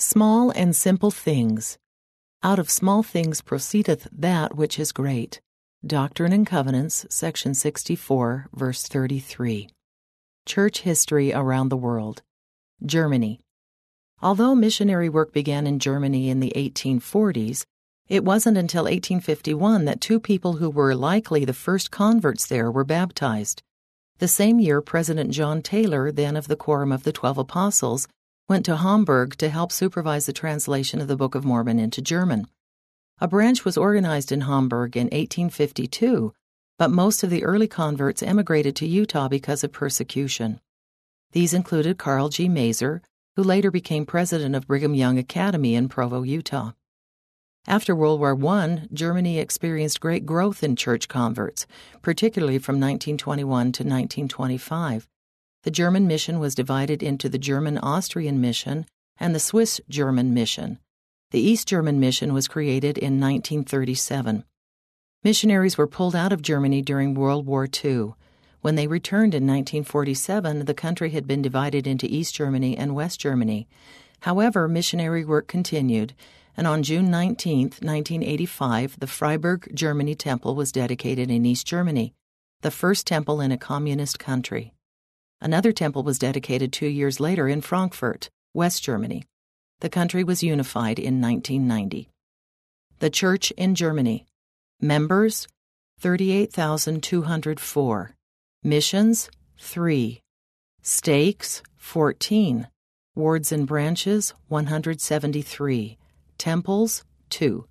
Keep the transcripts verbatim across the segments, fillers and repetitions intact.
Small and simple things. Out of small things proceedeth that which is great. Doctrine and Covenants, section sixty-four, verse thirty-three. Church history around the world. Germany. Although missionary work began in Germany in the eighteen forties, it wasn't until eighteen fifty-one that two people who were likely the first converts there were baptized. The same year, President John Taylor, then of the Quorum of the Twelve Apostles, went to Hamburg to help supervise the translation of the Book of Mormon into German. A branch was organized in Hamburg in eighteen fifty-two, but most of the early converts emigrated to Utah because of persecution. These included Carl G. Mazer, who later became president of Brigham Young Academy in Provo, Utah. After World War One, Germany experienced great growth in church converts, particularly from nineteen twenty-one to nineteen twenty-five. The German mission was divided into the German-Austrian mission and the Swiss-German mission. The East German mission was created in nineteen thirty-seven. Missionaries were pulled out of Germany during World War Two. When they returned in nineteen forty-seven, the country had been divided into East Germany and West Germany. However, missionary work continued, and on June nineteenth, nineteen eighty-five, the Freiburg, Germany temple was dedicated in East Germany, the first temple in a communist country. Another temple was dedicated two years later in Frankfurt, West Germany. The country was unified in nineteen ninety. The Church in Germany. Members, thirty-eight thousand two hundred four. Missions, three. Stakes, fourteen. Wards and branches, one hundred seventy-three. Temples, two.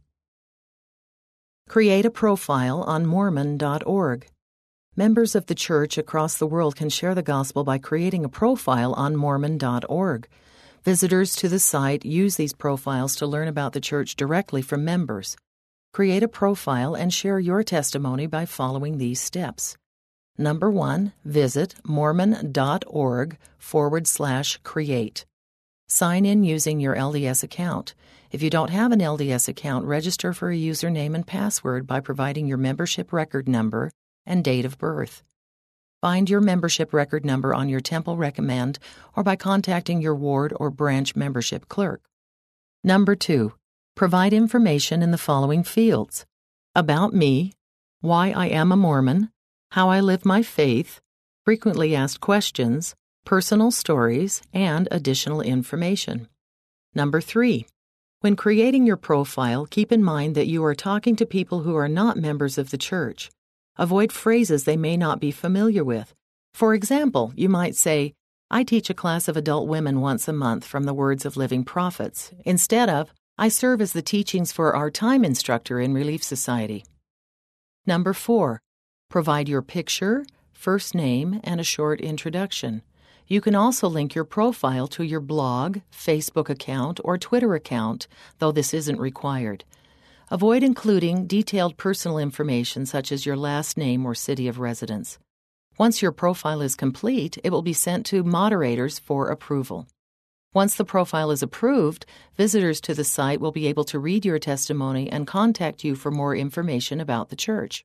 Create a profile on Mormon dot org. Members of the church across the world can share the gospel by creating a profile on Mormon dot org. Visitors to the site use these profiles to learn about the church directly from members. Create a profile and share your testimony by following these steps. Number one, visit Mormon dot org forward slash create. Sign in using your L D S account. If you don't have an L D S account, register for a username and password by providing your membership record number and date of birth. Find your membership record number on your temple recommend or by contacting your ward or branch membership clerk. Number two, provide information in the following fields: about me, why I am a Mormon, how I live my faith, frequently asked questions, personal stories, and additional information. Number three, when creating your profile, keep in mind that you are talking to people who are not members of the church. Avoid phrases they may not be familiar with. For example, you might say, I teach a class of adult women once a month from the Words of Living Prophets, instead of, I serve as the teachings for our time instructor in Relief Society. Number four, provide your picture, first name, and a short introduction. You can also link your profile to your blog, Facebook account, or Twitter account, though this isn't required. Avoid including detailed personal information such as your last name or city of residence. Once your profile is complete, it will be sent to moderators for approval. Once the profile is approved, visitors to the site will be able to read your testimony and contact you for more information about the church.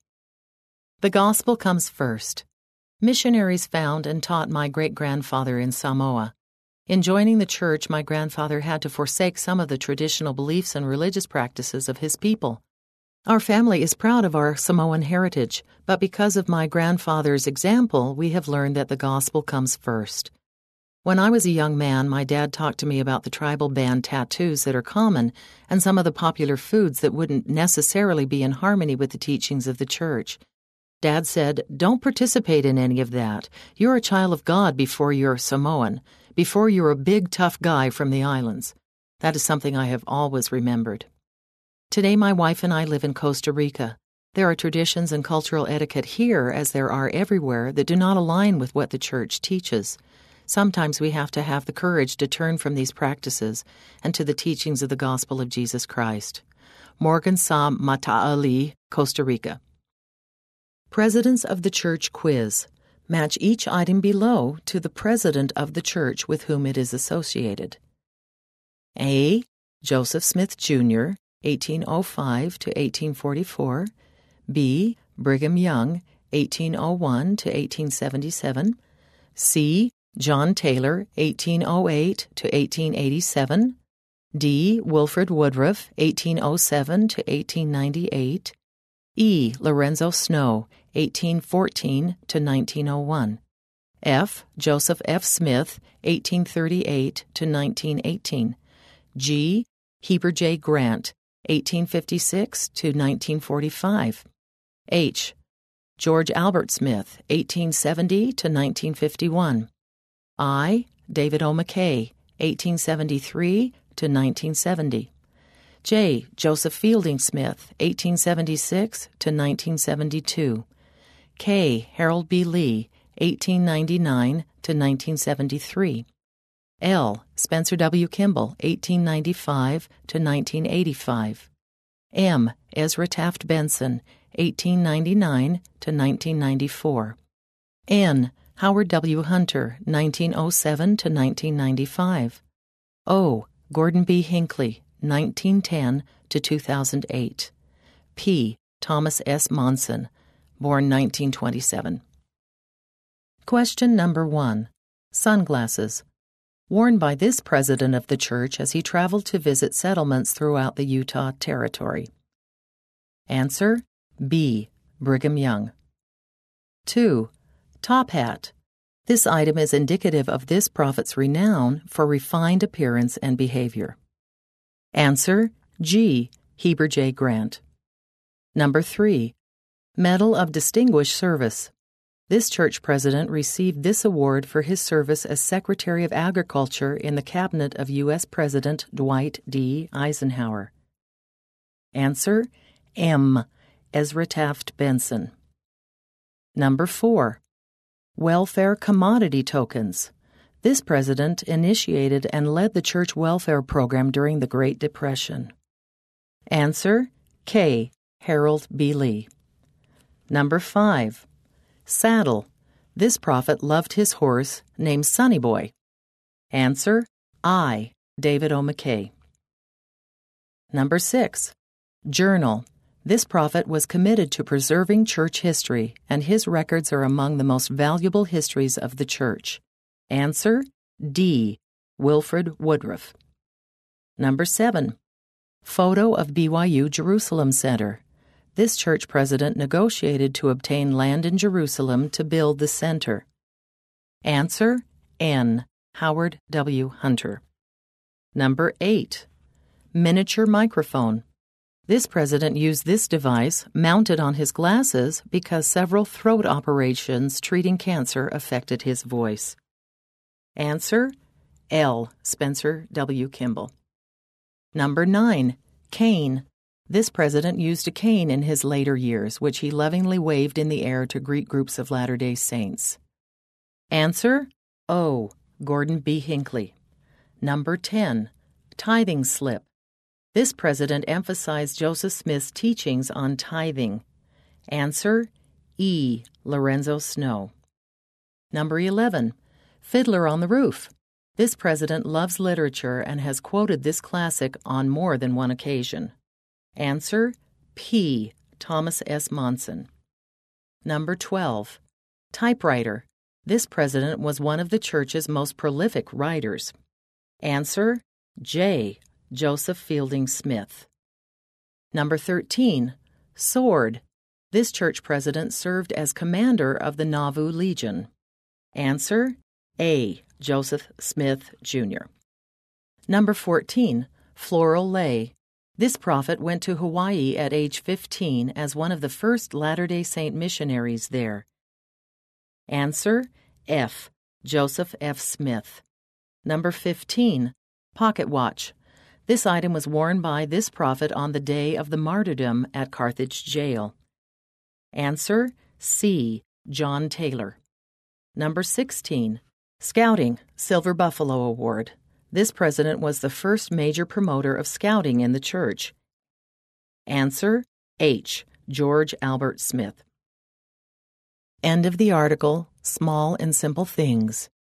The gospel comes first. Missionaries found and taught my great-grandfather in Samoa. In joining the church, my grandfather had to forsake some of the traditional beliefs and religious practices of his people. Our family is proud of our Samoan heritage, but because of my grandfather's example, we have learned that the gospel comes first. When I was a young man, my dad talked to me about the tribal band tattoos that are common and some of the popular foods that wouldn't necessarily be in harmony with the teachings of the church. Dad said, don't participate in any of that. You're a child of God before you're Samoan, before you're a big, tough guy from the islands. That is something I have always remembered. Today, my wife and I live in Costa Rica. There are traditions and cultural etiquette here, as there are everywhere, that do not align with what the church teaches. Sometimes we have to have the courage to turn from these practices and to the teachings of the gospel of Jesus Christ. Morgan Sa Mata'ali, Costa Rica. Presidents of the Church Quiz. Match each item below to the president of the church with whom it is associated. A. Joseph Smith, Junior, eighteen oh five to eighteen forty-four. B. Brigham Young, eighteen oh one to eighteen seventy-seven. C. John Taylor, eighteen oh eight to eighteen eighty-seven. D. Wilford Woodruff, eighteen oh seven to eighteen ninety-eight. E. Lorenzo Snow, eighteen fourteen to nineteen oh one. F. Joseph F. Smith, eighteen thirty-eight to nineteen eighteen. G. Heber J. Grant, eighteen fifty-six to nineteen forty-five. H. George Albert Smith, eighteen seventy to nineteen fifty-one. I. David O. McKay, eighteen seventy-three to nineteen seventy. J. Joseph Fielding Smith, eighteen seventy-six to nineteen seventy-two. K. Harold B. Lee, eighteen ninety-nine to nineteen seventy-three. L. Spencer W. Kimball, eighteen ninety-five to nineteen eighty-five. M. Ezra Taft Benson, eighteen ninety-nine to nineteen ninety-four. N. Howard W. Hunter, nineteen oh seven to nineteen ninety-five. O. Gordon B. Hinckley, nineteen ten to two thousand eight. P. Thomas S. Monson, born nineteen twenty-seven. Question number one. Sunglasses. Worn by this president of the church as he traveled to visit settlements throughout the Utah Territory. Answer B. Brigham Young. two. Top hat. This item is indicative of this prophet's renown for refined appearance and behavior. Answer G. Heber J. Grant. Number three. Medal of Distinguished Service. This church president received this award for his service as Secretary of Agriculture in the cabinet of U S President Dwight D. Eisenhower. Answer M. Ezra Taft Benson. Number four. Welfare Commodity Tokens. This president initiated and led the church welfare program during the Great Depression. Answer K. Harold B. Lee. Number five. Saddle. This prophet loved his horse, named Sonny Boy. Answer I. David O. McKay. Number six. Journal. This prophet was committed to preserving church history, and his records are among the most valuable histories of the church. Answer D. Wilford Woodruff. Number seven. Photo of B Y U Jerusalem Center. This church president negotiated to obtain land in Jerusalem to build the center. Answer N. Howard W. Hunter. Number eight. Miniature microphone. This president used this device mounted on his glasses because several throat operations treating cancer affected his voice. Answer L. Spencer W. Kimball. Number nine. Cane. This president used a cane in his later years, which he lovingly waved in the air to greet groups of Latter-day Saints. Answer O. Gordon B. Hinckley. Number ten. Tithing slip. This president emphasized Joseph Smith's teachings on tithing. Answer E. Lorenzo Snow. Number eleven. Fiddler on the Roof. This president loves literature and has quoted this classic on more than one occasion. Answer P. Thomas S. Monson. Number twelve. Typewriter. This president was one of the church's most prolific writers. Answer J. Joseph Fielding Smith. Number thirteen. Sword. This church president served as commander of the Nauvoo Legion. Answer A. Joseph Smith, Junior Number fourteen. Floral lay. This prophet went to Hawaii at age fifteen as one of the first Latter-day Saint missionaries there. Answer F. Joseph F. Smith. Number fifteen. Pocket watch. This item was worn by this prophet on the day of the martyrdom at Carthage jail. Answer C. John Taylor. Number sixteen. Scouting, Silver Buffalo Award. This president was the first major promoter of scouting in the church. Answer H. George Albert Smith. End of the article, Small and Simple Things.